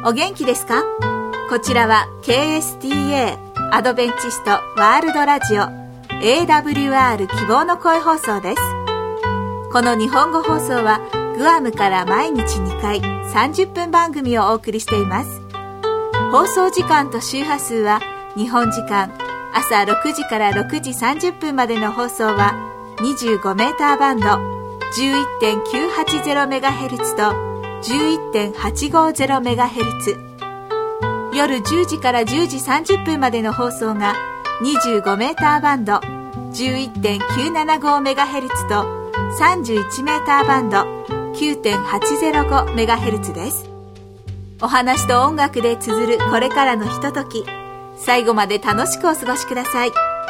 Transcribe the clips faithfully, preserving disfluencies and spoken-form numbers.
お元気ですか？こちらは ケーエスティーエー アドベンチストワールドラジオ エーダブリューアール 希望の声放送です。この日本語放送はグアムから毎日にかいさんじゅっぷん番組をお送りしています。放送時間と周波数は日本時間朝ろくじからろくじさんじゅっぷんまでの放送は にじゅうごメーターバンド じゅういってんきゅうはちゼロメガヘルツ と じゅういってんはちごゼロメガヘルツ、 夜じゅうじからじゅうじさんじゅっぷんまでの放送がにじゅうごメーターバンド じゅういってんきゅうななごメガヘルツ とさんじゅういちメーターバンド きゅうてんはちゼロごメガヘルツ です。お話と音楽で綴るこれからのひととき、最後まで楽しくお過ごしください。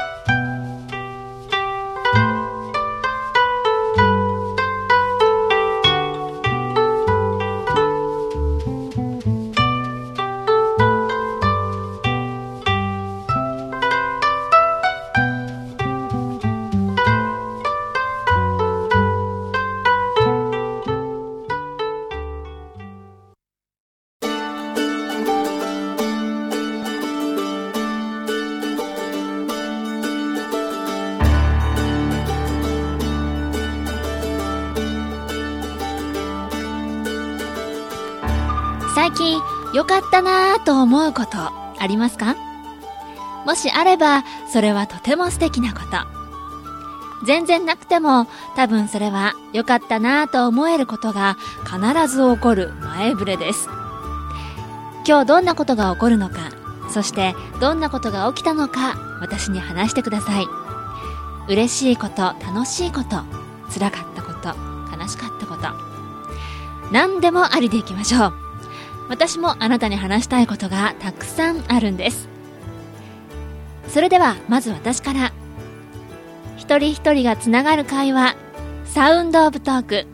最近良かったなぁと思うことありますか？もしあればそれはとても素敵なこと。全然なくても多分それは良かったなぁと思えることが必ず起こる前触れです。今日どんなことが起こるのか、そしてどんなことが起きたのか私に話してください。嬉しいこと、楽しいこと、辛かったこと、悲しかったこと、何でもありでいきましょう。私もあなたに話したいことがたくさんあるんです。それではまず私から。一人一人がつながる会話、サウンドオブトーク。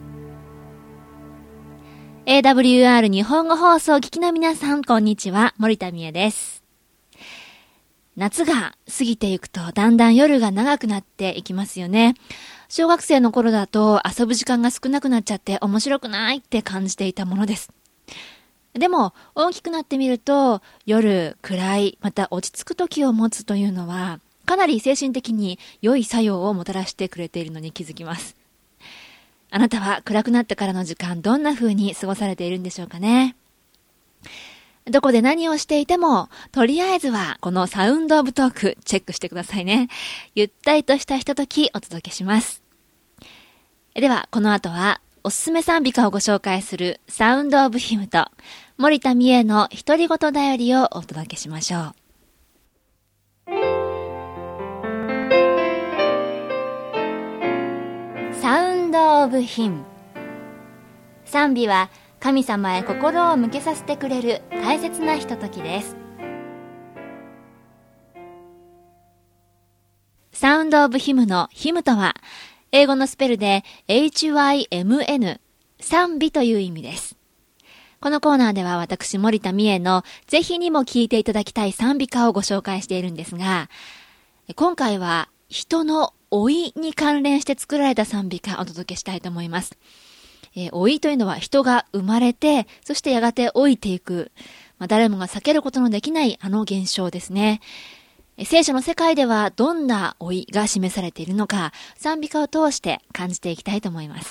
エーダブリューアール 日本語放送を聞きの皆さん、こんにちは、森田美恵です。夏が過ぎていくとだんだん夜が長くなっていきますよね。小学生の頃だと遊ぶ時間が少なくなっちゃって面白くないって感じていたものです。でも大きくなってみると、夜暗い、また落ち着く時を持つというのはかなり精神的に良い作用をもたらしてくれているのに気づきます。あなたは暗くなってからの時間、どんな風に過ごされているんでしょうかね。どこで何をしていても、とりあえずはこのサウンドオブトークチェックしてくださいね。ゆったりとしたひとときお届けします。ではこの後はおすすめ賛美歌をご紹介するサウンドオブヒムと森田美恵の独り言だよりをお届けしましょう。サウンドオブヒム。賛美は神様へ心を向けさせてくれる大切なひとときです。サウンドオブヒムのヒムとは英語のスペルで エイチワイエムエヌ、 賛美という意味です。このコーナーでは私森田美恵のぜひにも聴いていただきたい賛美歌をご紹介しているんですが、今回は人の老いに関連して作られた賛美歌をお届けしたいと思います。えー、老いというのは人が生まれて、そしてやがて老いていく、まあ、誰もが避けることのできないあの現象ですね。聖書の世界ではどんな老いが示されているのか、賛美歌を通して感じていきたいと思います。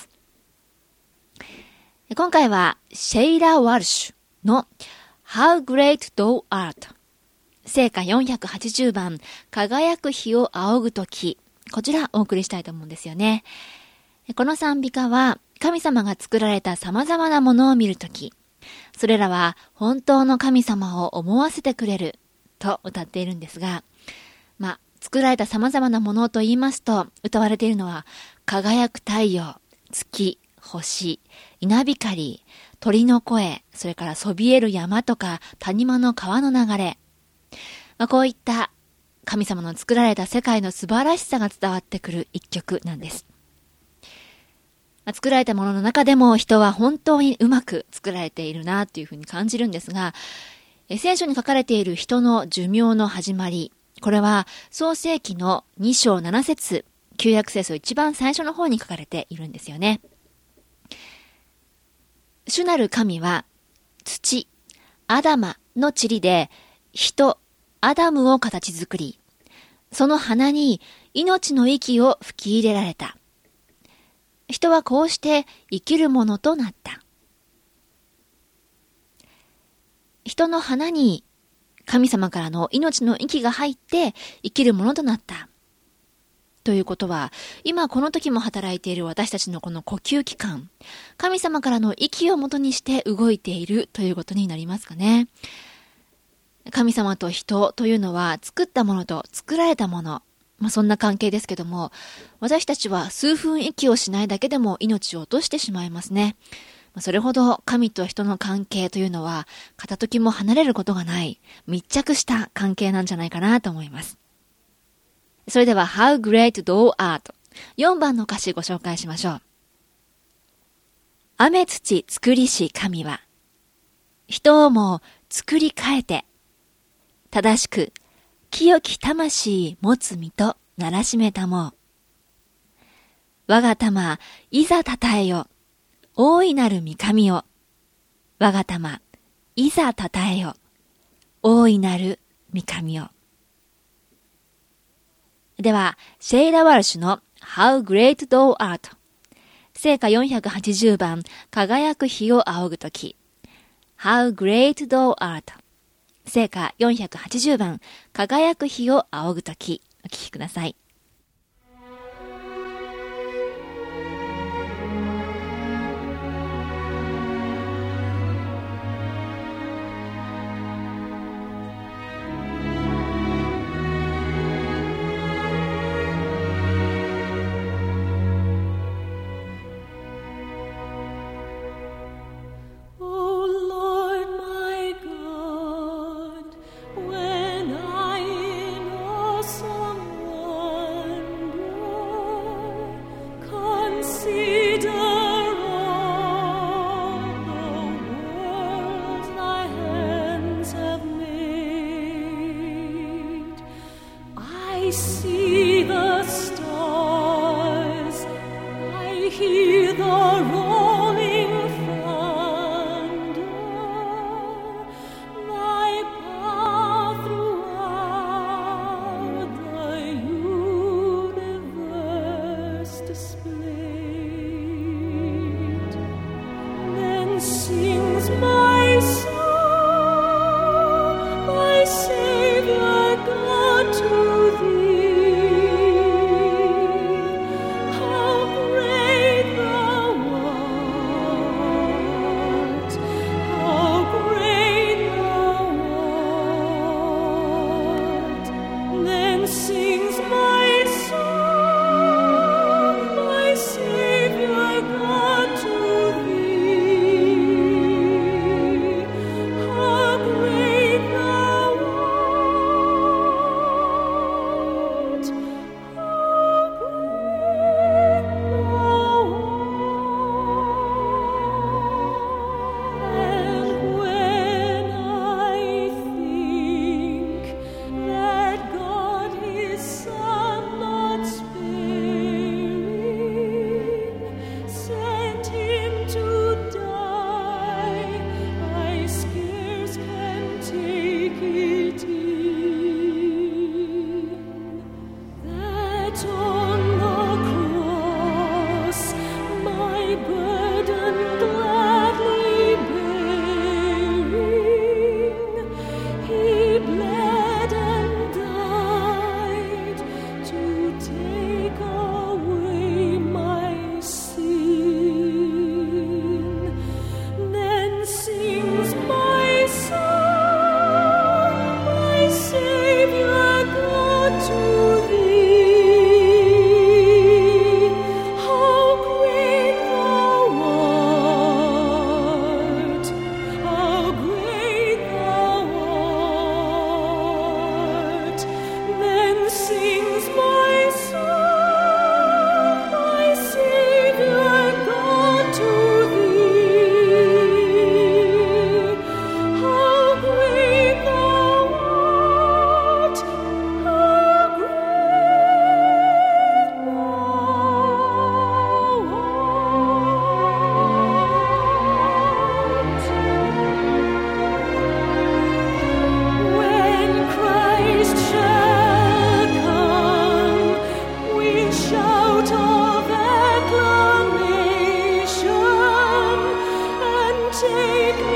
今回はシェイラ・ワルシュの How Great Thou Art、 聖歌よんひゃくはちじゅうばん、輝く日を仰ぐとき、こちらお送りしたいと思うんですよね。この賛美歌は神様が作られた様々なものを見るとき、それらは本当の神様を思わせてくれると歌っているんですが、まあ、作られた様々なものと言いますと、歌われているのは輝く太陽、月、星、稲光、鳥の声、それからそびえる山とか谷間の川の流れ、まあ、こういった神様の作られた世界の素晴らしさが伝わってくる一曲なんです。まあ、作られたものの中でも人は本当にうまく作られているなというふうに感じるんですが、聖書に書かれている人の寿命の始まり、これは創世記のに章なな節、旧約聖書一番最初の方に書かれているんですよね。主なる神は土、 アダマの塵で人、アダムを形作り、その鼻に命の息を吹き入れられた。人はこうして生きるものとなった。人の鼻に神様からの命の息が入って生きるものとなった。ということは、今この時も働いている私たちのこの呼吸器官、神様からの息をもとにして動いているということになりますかね。神様と人というのは作ったものと作られたもの、まあそんな関係ですけども、私たちは数分息をしないだけでも命を落としてしまいますね。それほど神と人の関係というのは片時も離れることがない密着した関係なんじゃないかなと思います。それでは How Great Thou Art よんばんの歌詞ご紹介しましょう。雨土作りし神は人をも作り変えて正しく清き魂持つ身とならしめたもう。我が玉いざたたえよ大いなる御神を。我が玉いざたたえよ大いなる御神を。ではシェイラ・ワルシュの How Great Thou Art 聖歌よんひゃくはちじゅうばん輝く日を仰ぐとき How Great Thou Art 聖歌よんひゃくはちじゅうばん輝く日を仰ぐとき、お聴きください。 Savior God to thee.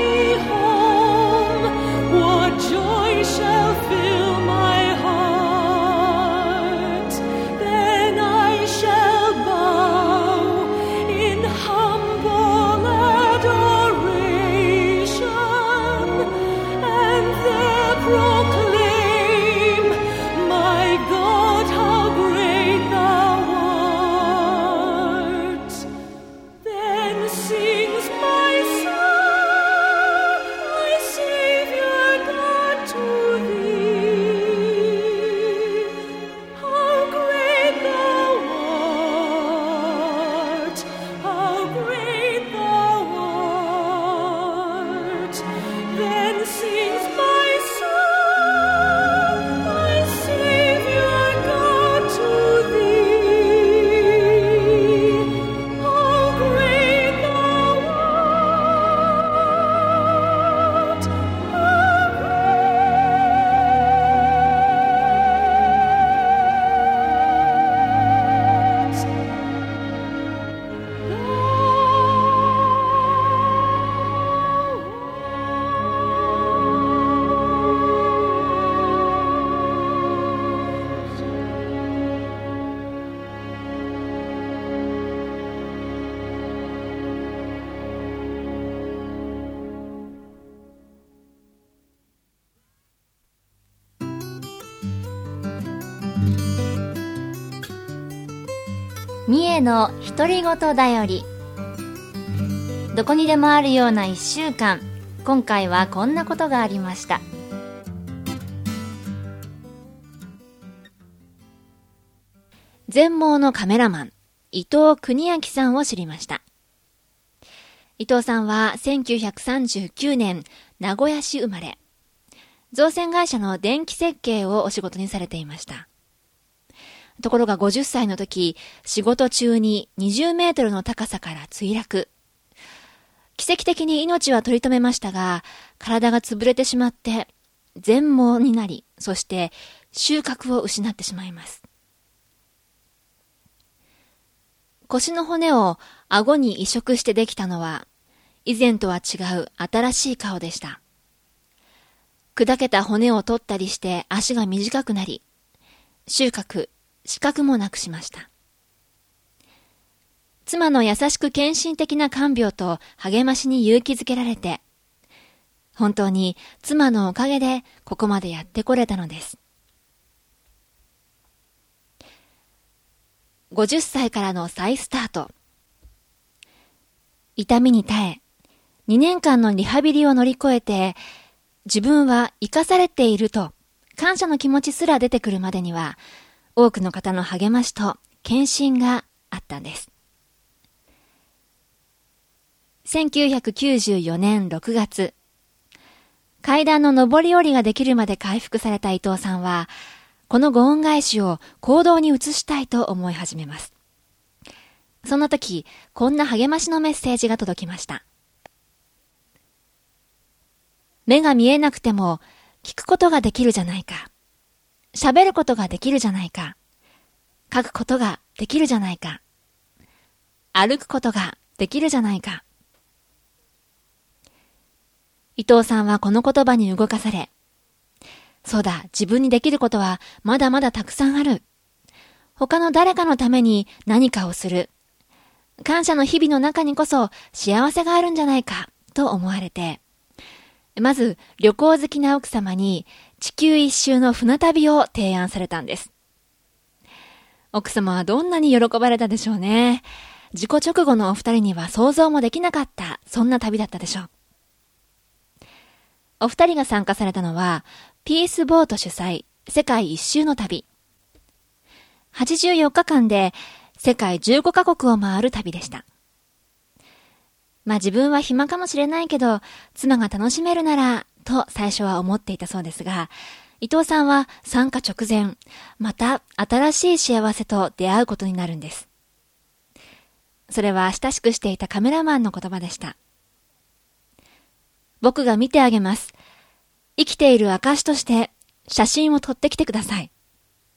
三重の独り言だより。どこにでもあるようないっしゅうかん、今回はこんなことがありました。全盲のカメラマン伊藤邦明さんを知りました。伊藤さんはせんきゅうひゃくさんじゅうきゅうねん名古屋市生まれ、造船会社の電気設計をお仕事にされていました。ところがごじゅっさいの時、仕事中ににじゅうメートルの高さから墜落。奇跡的に命は取り留めましたが、体が潰れてしまって全盲になり、そして収穫を失ってしまいます。腰の骨を顎に移植してできたのは、以前とは違う新しい顔でした。砕けた骨を取ったりして足が短くなり、収穫、視覚もなくしました。妻の優しく献身的な看病と励ましに勇気づけられて、本当に妻のおかげでここまでやってこれたのです。ごじゅっさいからの再スタート。痛みに耐え、にねんかんのリハビリを乗り越えて、自分は生かされていると感謝の気持ちすら出てくるまでには、多くの方の励ましと献身があったんです。せんきゅうひゃくきゅうじゅうよねんろくがつ、階段の上り下りができるまで回復された伊藤さんは、このご恩返しを行動に移したいと思い始めます。そんな時、こんな励ましのメッセージが届きました。目が見えなくても聞くことができるじゃないか。喋ることができるじゃないか。書くことができるじゃないか。歩くことができるじゃないか。伊藤さんはこの言葉に動かされ、そうだ、自分にできることはまだまだたくさんある。他の誰かのために何かをする。感謝の日々の中にこそ幸せがあるんじゃないかと思われて、まず旅行好きな奥様に地球一周の船旅を提案されたんです。奥様はどんなに喜ばれたでしょうね。事故直後のお二人には想像もできなかった、そんな旅だったでしょう。お二人が参加されたのは、ピースボート主催、世界一周の旅。はちじゅうよっかかんで世界じゅうごかこくを回る旅でした。まあ自分は暇かもしれないけど、妻が楽しめるなら、と最初は思っていたそうですが、伊藤さんは参加直前、また新しい幸せと出会うことになるんです。それは親しくしていたカメラマンの言葉でした。僕が見てあげます。生きている証として写真を撮ってきてください。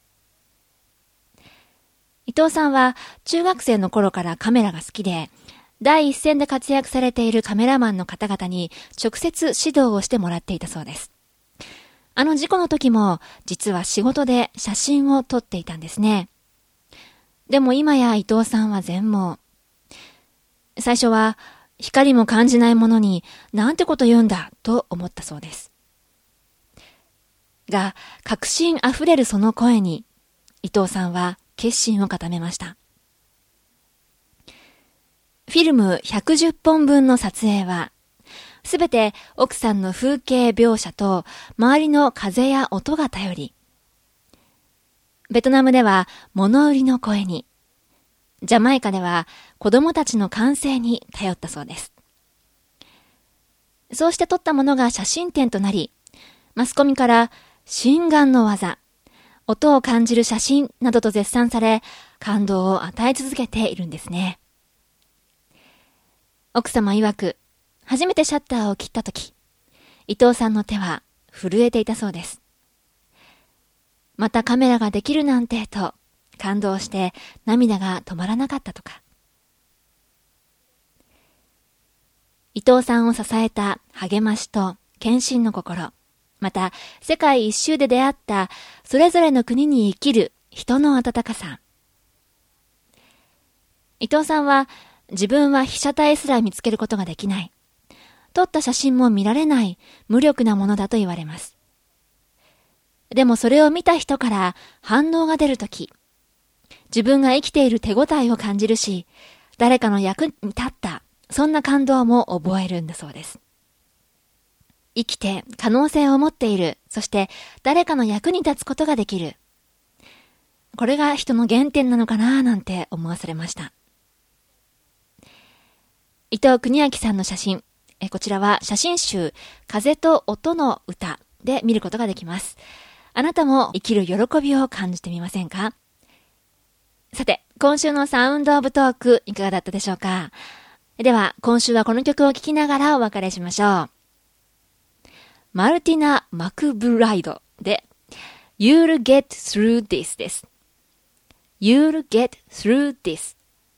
伊藤さんは中学生の頃からカメラが好きで、 第一線で活躍されているカメラマンの方々に直接指導をしてもらっていたそうです。あの事故の時も実は仕事で写真を撮っていたんですね。でも今や伊藤さんは全盲。最初は光も感じないものになんてこと言うんだと思ったそうです。が、確信あふれるその声に伊藤さんは決心を固めました。フィルムひゃくじゅっぽんぶんの撮影は、すべて奥さんの風景描写と周りの風や音が頼り、ベトナムでは物売りの声に、ジャマイカでは子供たちの歓声に頼ったそうです。そうして撮ったものが写真展となり、マスコミから心眼の技、音を感じる写真などと絶賛され、感動を与え続けているんですね。奥様曰く、初めてシャッターを切ったとき、伊藤さんの手は震えていたそうです。またカメラができるなんてと感動して涙が止まらなかったとか。伊藤さんを支えた励ましと献身の心、また世界一周で出会ったそれぞれの国に生きる人の温かさ。伊藤さんは自分は被写体すら見つけることができない。撮った写真も見られない無力なものだと言われます。でもそれを見た人から反応が出るとき、自分が生きている手応えを感じるし、誰かの役に立った、そんな感動も覚えるんだそうです。生きて可能性を持っている、そして誰かの役に立つことができる。これが人の原点なのかななんて思わされました。伊藤邦明さんの写真、えこちらは写真集風と音の歌で見ることができます。あなたも生きる喜びを感じてみませんか？さて、今週のサウンドオブトークいかがだったでしょうか？では、今週はこの曲を聴きながらお別れしましょう。マルティナ・マクブライドで You'll get through this です。You'll get through this。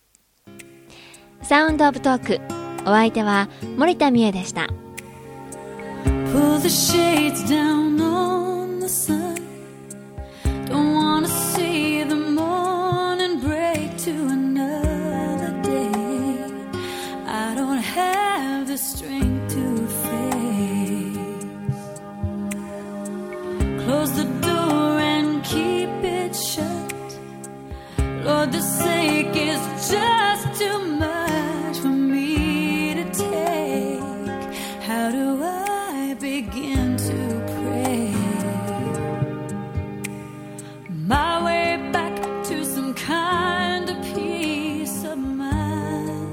サウンドオブトーク、お相手は森田美恵でした。 Pull the shades down on the sun. Don't wanna see the morning break to another day. I don't have the strength to face. Close the door and keep it shut. Lord, the sake is just too much for me to take. How do I begin to pray my way back to some kind of peace of mind?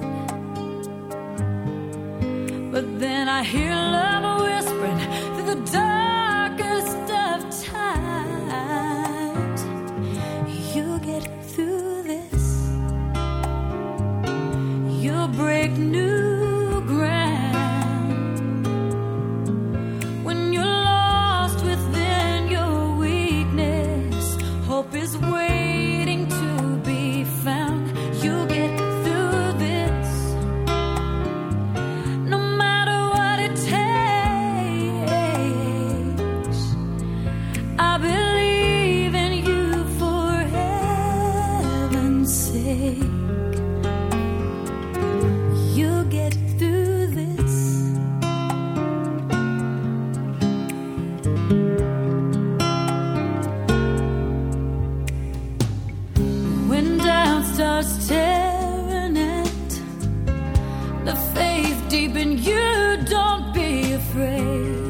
But then I hear love whispering through the darkest of times. You get through this, you'll break new ground. When you're lost within your weakness, hope is waiting to be found. You'll get through this, no matter what it takes. I believe in you for heaven's sake. You'll get through this. When doubt starts tearing at the faith deep in you, don't be afraid.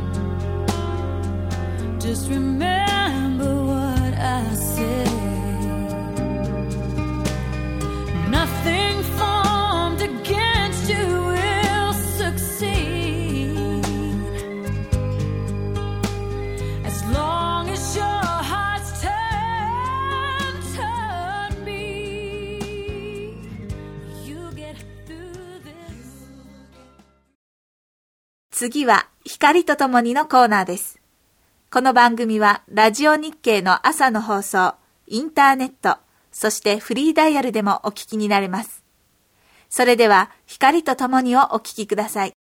Just remember what I said. Nothing formed against you will succeed, as long as your heart's turned toward me. You get through this. 次は光とともにのコーナーです。この番組はラジオ日経の朝の放送、インターネット、そしてフリーダイヤルでもお聞きになれます。 それでは光とともにをお聞きください。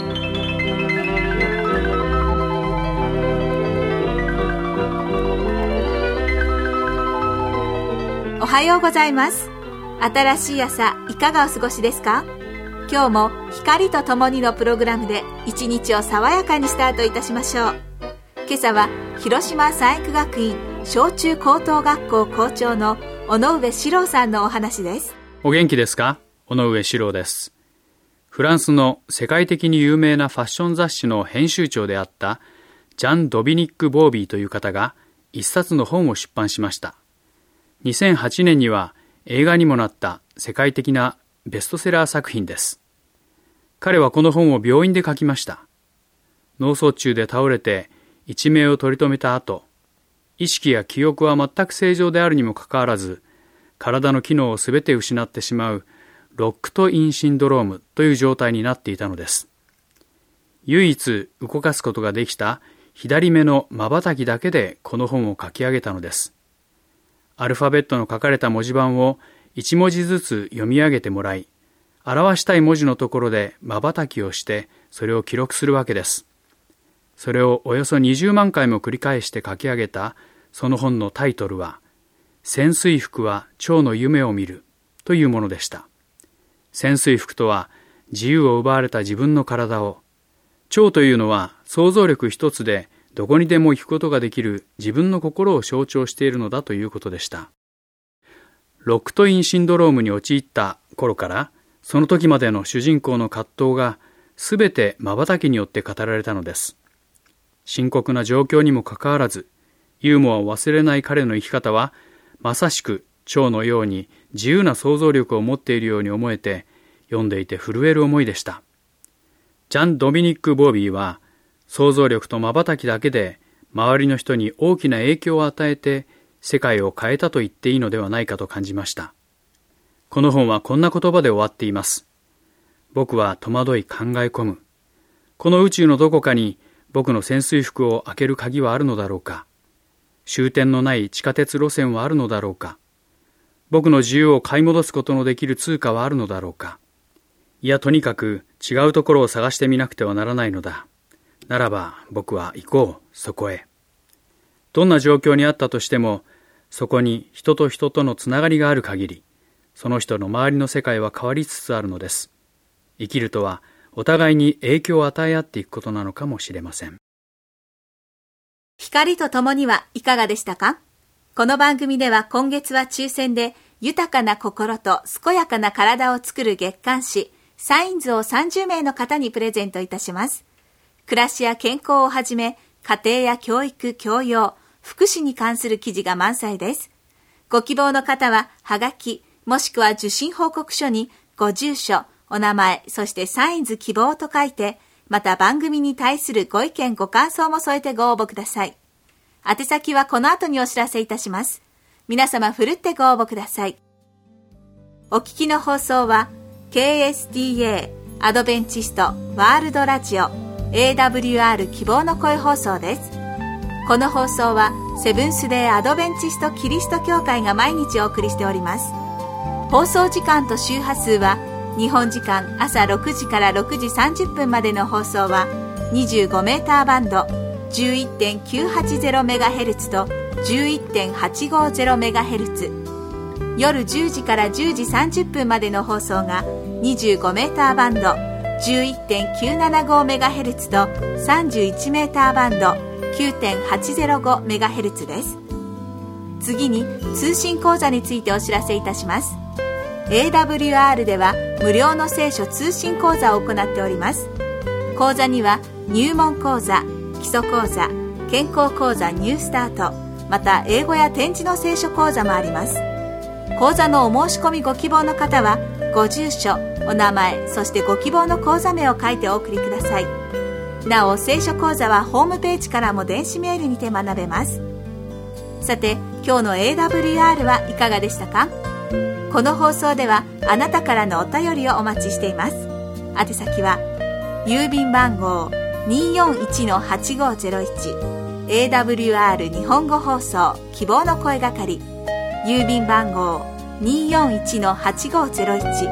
おはようございます。新しい朝いかがお過ごしですか？今日も光とともにのプログラムで一日を爽やかにスタートいたしましょう。今朝は広島産育学院小中高等学校校長の尾上史郎さんのお話です。 お元気ですか？尾上史郎です。フランスの世界的に有名なファッション雑誌の編集長であったジャン・ドミニック・ボービーという方が一冊の本を出版しました。にせんはちねんには映画にもなった世界的なベストセラー作品です。彼はこの本を病院で書きました。脳卒中で倒れて一命を取り留めた後、意識や記憶は全く正常であるにもかかわらず、体の機能をすべて失ってしまうロックトインシンドロームという状態になっていたのです。唯一動かすことができた左目の瞬きだけでこの本を書き上げたのです。アルファベットの書かれた文字盤を一文字ずつ読み上げてもらい、表したい文字のところで瞬きをしてそれを記録するわけです。それをおよそにじゅうまんかいも繰り返して書き上げたその本のタイトルは、潜水服は蝶の夢を見るというものでした。潜水服とは自由を奪われた自分の体を、蝶というのは想像力一つでどこにでも行くことができる自分の心を象徴しているのだということでした。ロックトインシンドロームに陥った頃から、その時までの主人公の葛藤がすべて瞬きによって語られたのです。深刻な状況にもかかわらず、ユーモアを忘れない彼の生き方は、まさしく蝶のように自由な想像力を持っているように思えて、読んでいて震える思いでした。ジャン・ドミニック・ボービーは、想像力と瞬きだけで周りの人に大きな影響を与えて世界を変えたと言っていいのではないかと感じました。この本はこんな言葉で終わっています。僕は戸惑い考え込む。この宇宙のどこかに僕の潜水服を開ける鍵はあるのだろうか。終点のない地下鉄路線はあるのだろうか。僕の自由を買い戻すことのできる通貨はあるのだろうか。いや、とにかく違うところを探してみなくてはならないのだ。ならば僕は行こう、そこへ。どんな状況にあったとしても、そこに人と人とのつながりがある限り、その人の周りの世界は変わりつつあるのです。生きるとはお互いに影響を与え合っていくことなのかもしれません。 光とともにはいかがでしたか？この番組では今月は抽選で豊かな心と健やかな体を作る月刊誌サインズをさんじゅうめいの方にプレゼントいたします。暮らしや健康をはじめ、家庭や教育、教養、福祉に関する記事が満載です。ご希望の方は、はがき、もしくは受信報告書に、ご住所、お名前、そしてサインズ希望と書いて、また番組に対するご意見ご感想も添えてご応募ください。宛先はこの後にお知らせいたします。皆様ふるってご応募ください。お聞きの放送は、ケーエスティーエー アドベンチストワールドラジオエーダブリューアール 希望の声放送です。この放送はセブンスデーアドベンチストキリスト教会が毎日お送りしております。放送時間と周波数は日本時間朝ろくじからろくじさんじゅっぷんまでの放送は にじゅうごメーターバンド じゅういってんきゅうはちゼロメガヘルツ と じゅういってんはちごゼロメガヘルツ、 夜じゅうじからじゅうじさんじゅっぷんまでの放送がにじゅうごメーターバンドじゅういってんきゅうななごメガヘルツ と さんじゅういちメーターバンド きゅうてんはちゼロごメガヘルツ です。次に通信講座についてお知らせいたします。 エーダブリューアール では無料の聖書通信講座を行っております。講座には入門講座、基礎講座、健康講座ニュースタート、また英語や点字の聖書講座もあります。講座のお申し込みご希望の方はご住所、お名前、そしてご希望の講座名を書いてお送りください。なお、聖書講座はホームページからも電子メールにて学べます。さて、今日の エーダブリューアール はいかがでしたか？この放送ではあなたからのお便りをお待ちしています。宛先は郵便番号 にーよんいちのはちごゼロいち エーダブリューアール 日本語放送希望の声係、郵便番号 にーよんいちのはちごゼロいち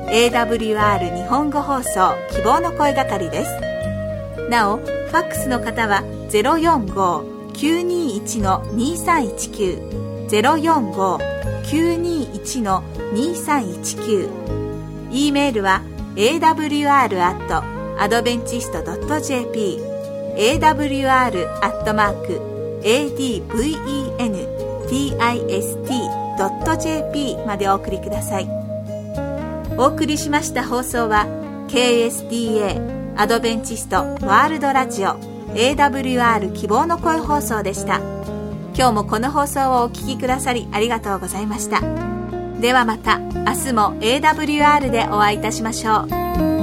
エーダブリューアール 日本語放送希望の声係です。なお、ファックスの方は ゼロよんごーきゅうにいちのにさんいちきゅう ゼロよんごーきゅうにいちのにさんいちきゅう、 E メールは エーダブリューアール アット アドベンチスト ドット ジェーピー エーダブリューアール アットマーク エーディーブイイーエヌティーアイエスティー ドット ジェーピー までお送りください。お送りしました放送は ケーエスディーエー アドベンチストワールドラジオ エーダブリューアール 希望の声放送でした。今日もこの放送をお聞きくださりありがとうございました。ではまた明日も エーダブリューアール でお会いいたしましょう。